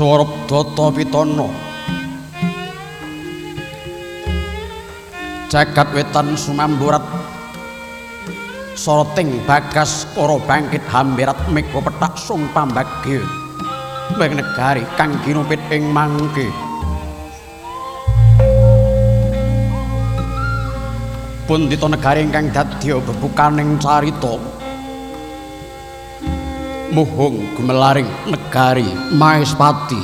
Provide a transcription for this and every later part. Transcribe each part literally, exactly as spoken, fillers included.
Swarabdata Pitana Jagat wetan sumamburat Soroting bagas para bangkit hambirat mega petak sung pambagya Beng negari kang ginupit ing mangke Pundita negari ingkang dadya bebukaning carita Muhung gumelaring negari Maespati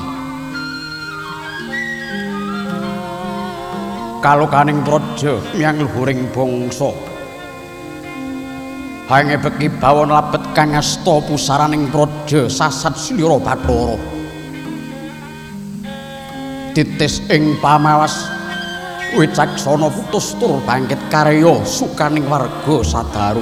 Kalokaning praja miyang luhuring bangsa Hangebeki bawon labet kang asta pusaraning praja sasat slira Bathara Titis ing pamawas wicaksana putus tur bangkit karya sukaning warga sadaru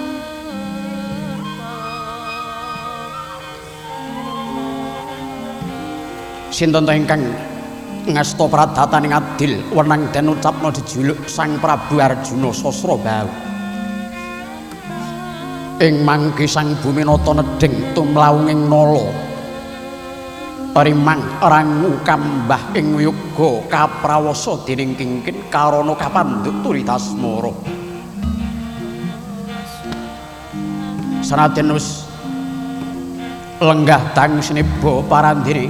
Sinten ingkang ngasta pradataning adil wenang den ucapna dijuluk Sang Prabu Arjuna Sasrabahu ing mangke Sang Buminata nedhing tumlaunging nala Parimang rangu kambah ing yoga kaprawasa dening kingkin karana kapandhut turitasmara Sanadyan wis lenggah dang sineba parandene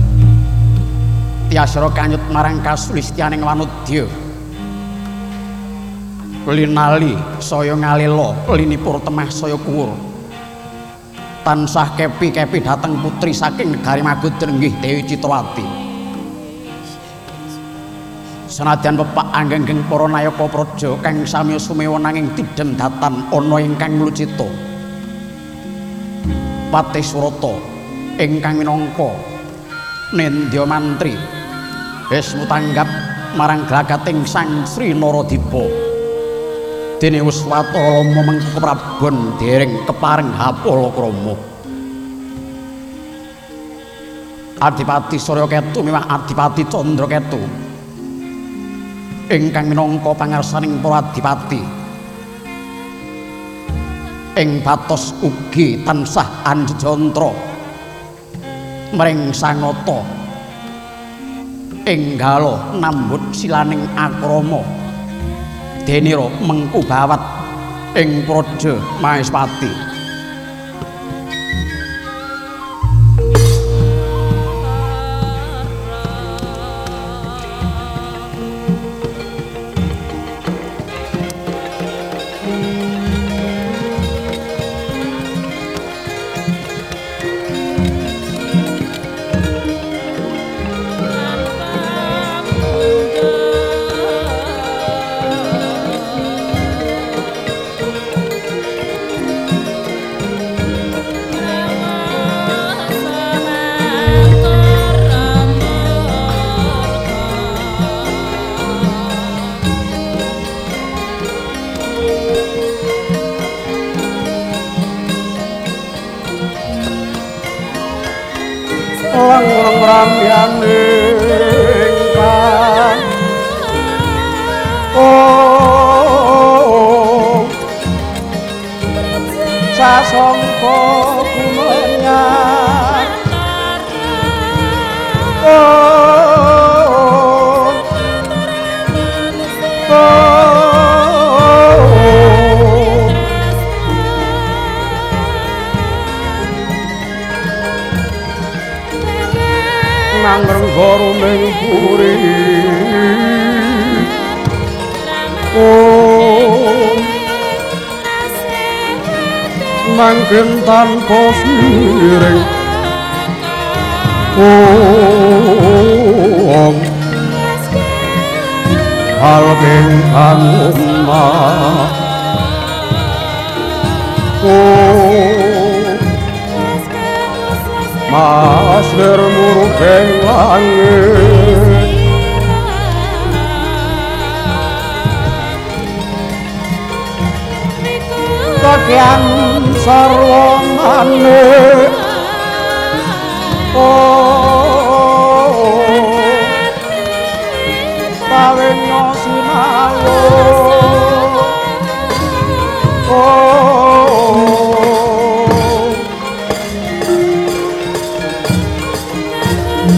Tiasra kanyut marang kasulistyaning wanudya linali saya ngalela linipur temah saya kuwur tansah kepi-kepi dhateng putri saking negari Magodra nggih Dewi Citrawati senadyan pepak anggenggeng para nayaka praja kang sami sumewa nanging tidhen datan ana ingkang mlucita Patih Surata ingkang minangka nendya mantri wis mutanggap marang glagating Sang Sri Naradipa dene wis watara lama mengko keprabon dereng kepareng hapalakrama Adipati Suryaketu miwah Adipati Candraketu ingkang minangka pangarsaning para adipati ing batos ugi tansah anjejantra mring sangata enggalo nambut silaning akrama denira mengku bawat ing praja Maespati langreng ramyane ingkang oh sasangka kumenyang oh oh Nangrenggara ning puri oh mangken tanpa siring oh hal ingkang umah oh Mas nirmuruping langit Kakyan sarwa manik Oh Pawenya sinalu Oh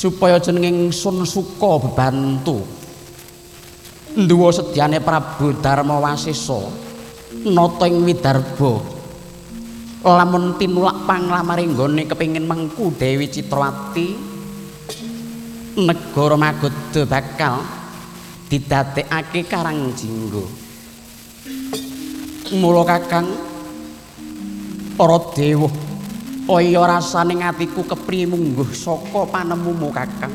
supaya jeneng ingsun suka bebantu nduwa sedyane Prabu Darmawasesa nata ing Widarba lamun tinulak panglamare nggone kepingin mengku Dewi Citrawati negara Magoda bakal didadekake Karangjingga. Mula Kakang para dewa kaya rasane atiku kepriye mungguh saka panemumu Kakang.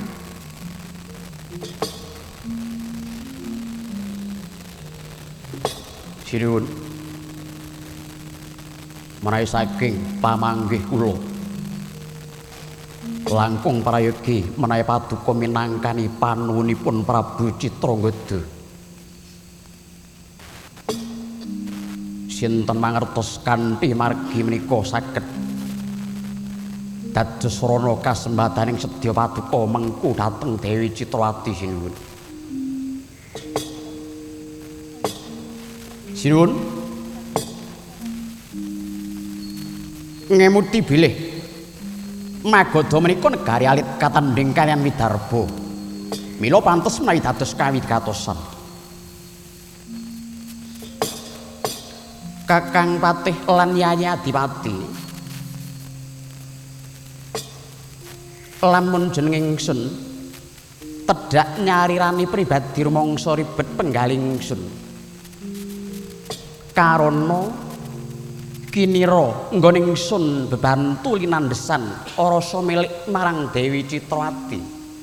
Sinuwun menawi saking pamanggih kula langkung prayogi menawi paduka minangkani panuwunipun Prabu Citrangada. Sinten mangertos kanthi margi menika saged dados rana kasembadaning sedya paduka mengku dhateng Dewi Citrawati sinuwun. Sinuwun ngemuti bilih Magoda menika negari alit katandhing kaliyan Widarba. Mila pantes menawi dados kawigatosan. Kakang Patih lan Yayi Adipati lamun jeneng ingsun tedhak nyarirani pribadi rumangsa ribet penggaling ingsun karana kinira nggone ingsun bebantu linandhesan rasa milik marang Dewi Citrawati.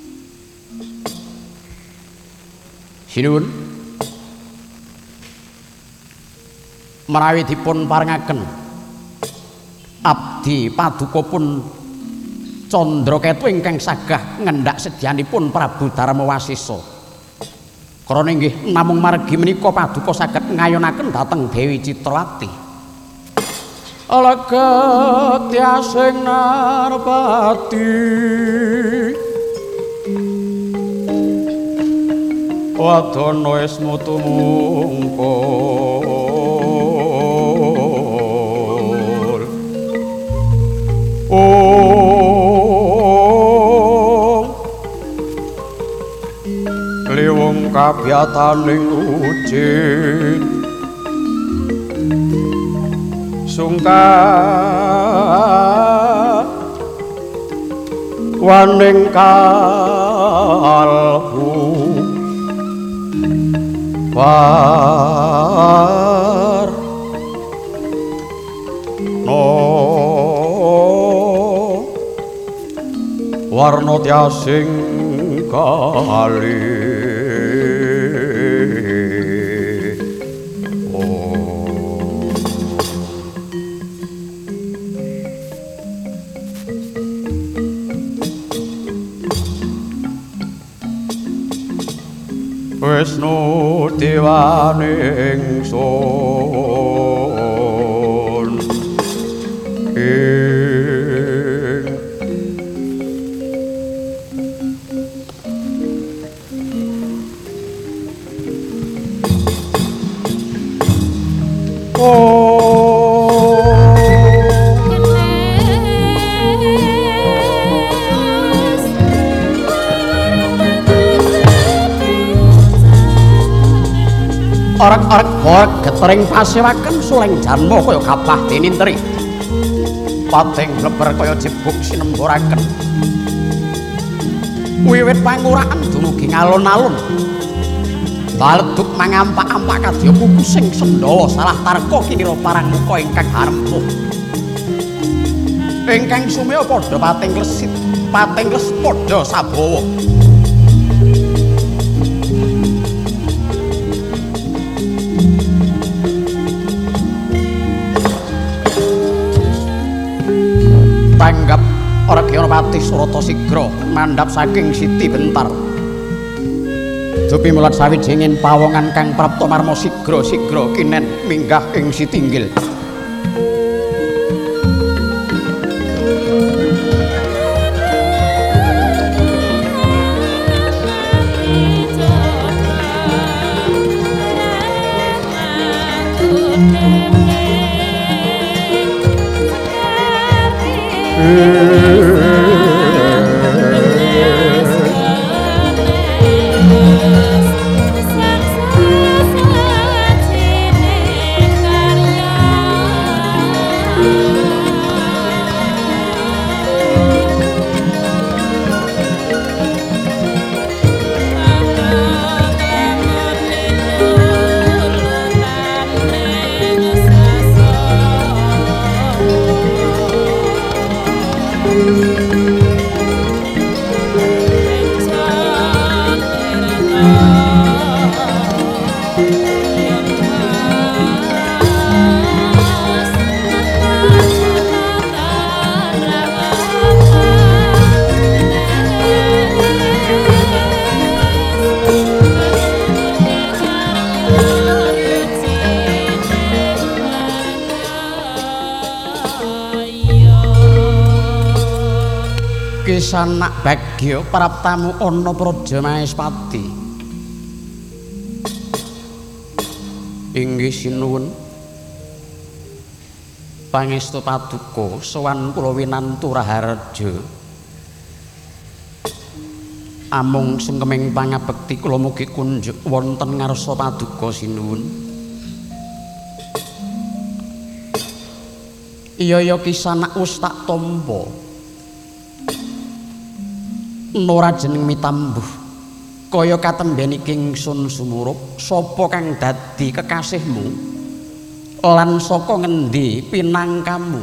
Sinuwun menawi dipun parengaken abdi paduka pun Candraketu ingkang sagah ngendhak sedyanipun Prabu Darmawasesa. Krana inggih namung margi menika paduka saged ngayonaken dhateng Dewi Citrawati. Alagatya sing narpati wadana wis mutu mungkul. Oh liwung kabiyataning ujin sungkah waning kalbu war no warna tiasing kali Wisnu dewaning sun ing oh orek-orek horek getering pasewaken suleng janma kaya kapah tinintri pating bleber kaya jebuk sinemburaken wiwit pangurakan dumugi ngalon-alon baleduk mangampak-ampak kadya kuku sing Sendhawa salah tarka kinira parang muka ingkang harempuh ingkang sumya padha pating klesit pating kles padha sabawa. Tanggap Argyapati Surata Sigra mandhap saking Siti Bentar. Dupi mulat sawijinging pawongan kang prapta marma sigra-sigra kinen minggah ing Sitinggil. Kisanak Bagya praptamu ana Praja Mahespati. Inggih sinuwun. Pangestu paduka sowan kula winantu Raharja. Amung sengkeming pangabekti kula mugi kunjuk wonten ngarsa paduka sinuwun. Iya ya Kisanak wis tak tampa. Nora jeneng mitambuh kaya katembeni kingsun sumurup sapa kang dadi kekasihmu lan saka ngendi pinangkamu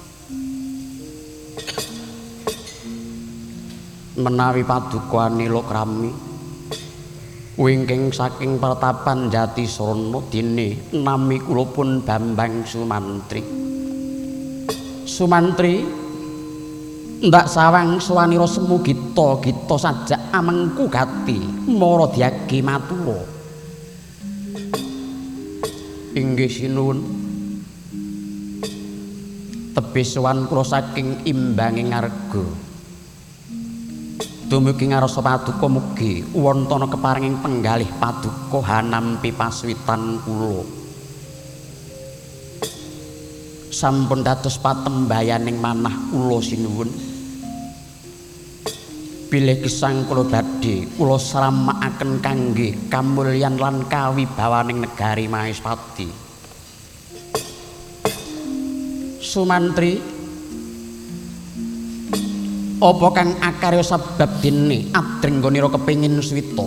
menawi paduka anila krami wingking saking pertapan Jatisrana dene nami kula pun Bambang Sumantri. Sumantri ndak sawang sawanira semu gita gita sajak amengku gati mara diagi matura. Inggih sinuwun. Tebih sowan kula saking imbanging arga. Dumugi ngarsa paduka mugi wonten keparinging penggalih paduka hanampi paswitan kula. Sampun dados patembayaning manah kula sinuwun. Bilih gesang kula badhe kula sramakaken kangge kamulyan lan kawibawaning negari Mahespati. Sumantri, apa kang akarya sebab dene adrenggonira kepengin swita?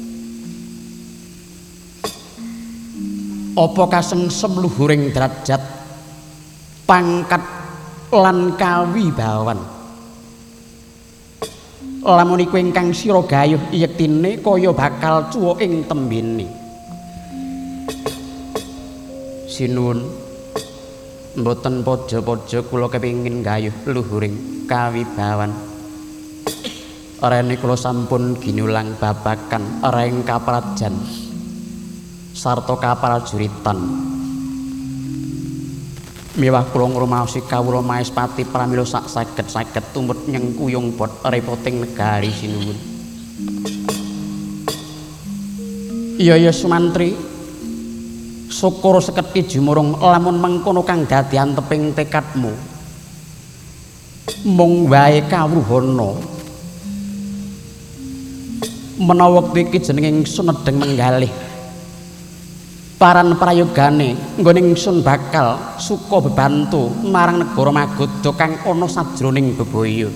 Apa kasengsem luhuring derajat pangkat lan kawibawan? Lamun iku ingkang sira gayuh yektine kaya bakal cuwa ing tembene. Sinuwun, mboten pojo-pojo kula kepingin gayuh luhuring kawibawan. Rene kula sampun ginulang babakan reng kaprajan sarta kaprajuritan. Miwah kula ngrumaosi kawula Mahespati pramila sak saged-saged tumut nyengkuyung bot repoting negari sinuwun. Iya ya Sumantri, syukur seketi jumurung lamun mengkono kang dadi anteping tekadmu. Mung wae kawruhana. Menawa iki jenenging sunedeng menggalih paran prayogane nggone ingsun bakal suka bebantu marang negara Magoda kang ana sajroning bebaya.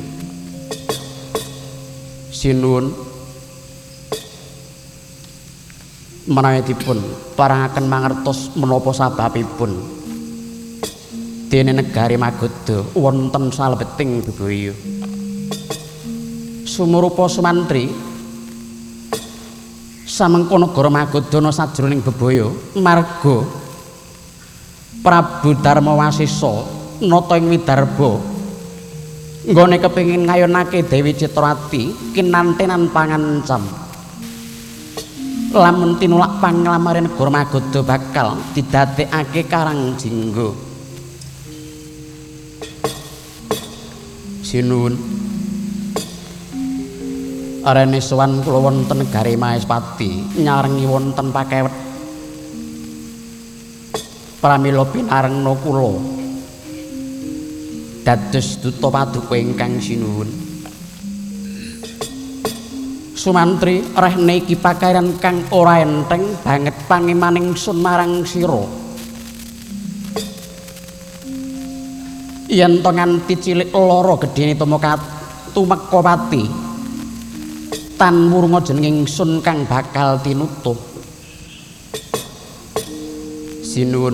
Sinuwun, menawi dipun parangaken mangertos menapa sababipun dene negari Magoda wonten salebeting bebaya. Sumurupa Sumantri, samengko negara Magoda ana sajroning bebaya marga Prabu Darmawasesa nata ing Widarba nggone kepengin ngayunake Dewi Citrawati kinantenan pangancam. Lamun tinulak panglamare negara Magoda bakal didadekake Karang Jingga. Sinuwun, arene sowan kula wonten negari Mahespati nyarengi wonten pakewet pramila pinarengna kula dados duta paduka ingkang sinuwun. Sumantri, rehne iki pakairan kang ora enteng banget pangimaning sun marang sira. Yen to nganti cilik lara gedhene tumeka pati tan murunga jenenging sun kang bakal tinutuh. Sinuwun,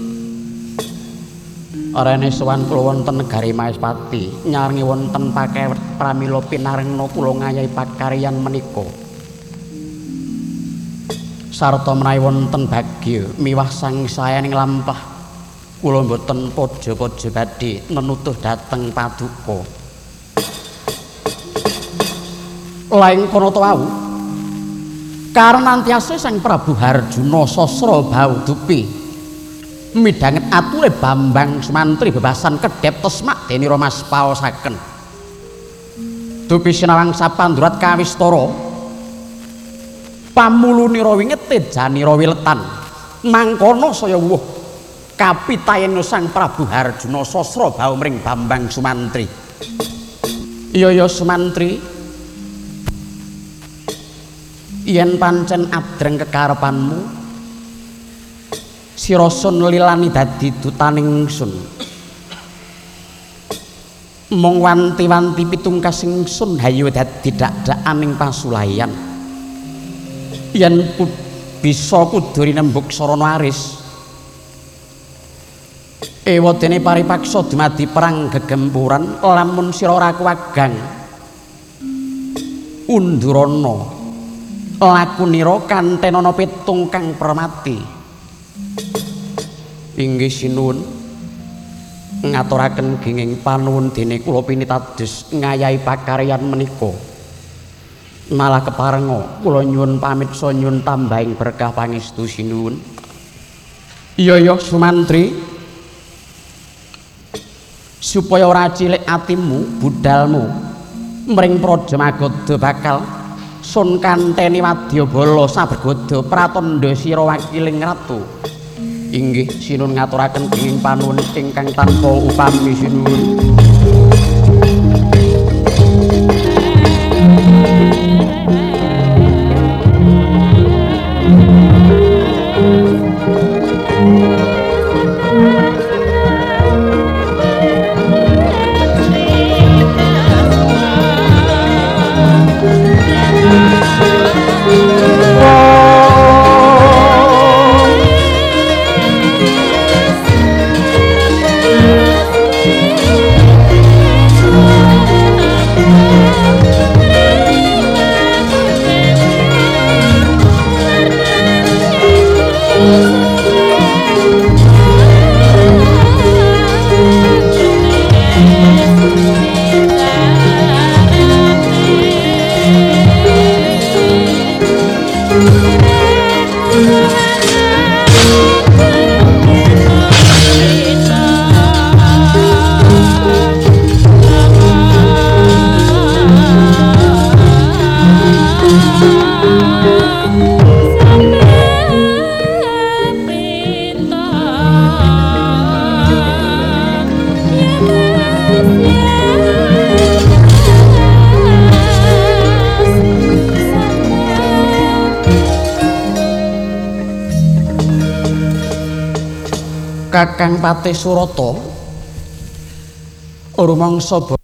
arene sowan kula wonten negari Mahespati nyarengi wonten pakewet pramila pinarengna kula ngayahi pakaryan menika. Sarta menawi wonten bagya miwah sang sayaning lampah kula mboten pojo-pojo badhe nenutuh dhateng paduka. Laing kono to wau karenantiase Sang Prabu Harjuna sasra baudupi midhanget ature Bambang Sumantri bebasan kedhep tesmak denira mas paosaken Dupi sinawang sapandurat kawistara pamulunira winget tejanira wiletan mangkono saya wuh kapitayana Sang Prabu Harjuna sasra baumring Bambang Sumantri. Iya ya Sumantri, yen pancen adreng kekarepanmu sira sun lilani dadi dutaning ingsun. Mong wanti-wanti pitungkas ingsun hayu dadi dak-dakaning pasulayan. Yen bisa kudu rinembuk sarana aris. Ewadene paripaksa dumadi perang gegempuran lamun sira ora kuwagang undurana lakunira kantenana pitung kang permati. Inggih sinuwun ngaturaken genging panuwun dene kula pinitados ngayahi pakaryan menika. Malah keparenga kula nyuwun pamit so nyuwun tambahing berkah pangestu sinuwun. Iya ya Sumantri, supaya ora cilik atimu budalmu mring Praja Magoda bakal sun kanteni wadyabala sabergoda pratandha sira wakiling ratu. Inggih sinuwun ngaturaken genging panuwun ingkang tanpa upami sinuwun. Kakang Patih Surata rumangsa